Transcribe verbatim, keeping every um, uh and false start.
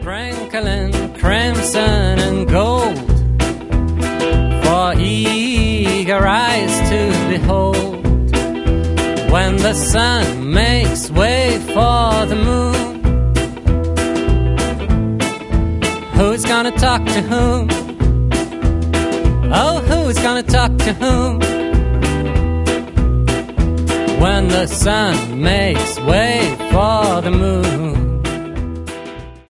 Sprinkling crimson and gold for eager eyes to behold. When the sun makes way for the moon, who's gonna talk to whom? Oh, who's gonna talk to whom? When the sun makes way for the moon.